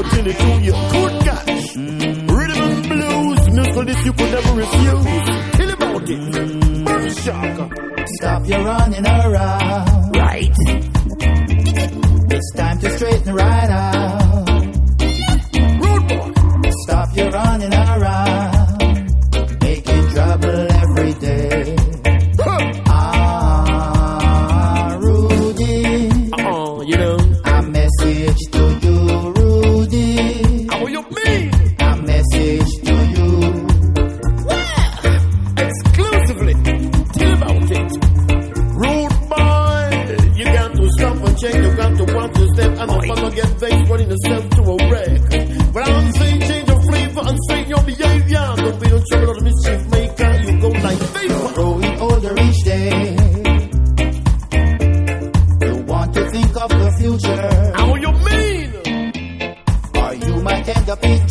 utility you could catch. Rhythm and blues, musical this you could never refuse. Tell about it, Burn Shark. Stop your running around. Right. It's time to straighten right out. Rude boy. Stop your running around, making trouble every day. Rudy. You know. A message to you, Rudy. How you mean? A message to you. Well, exclusively. Tell about it. Rude boy. You got to stop and check. You got to watch your step. And I'm gonna get vexed running yourself to a wreck. But I'm saying change your flavor and straighten your behavior. Don't be no trouble or the mischief maker. You go like vapor. Growing older each day. You want to think of the future. How you mean? Or you might end up eating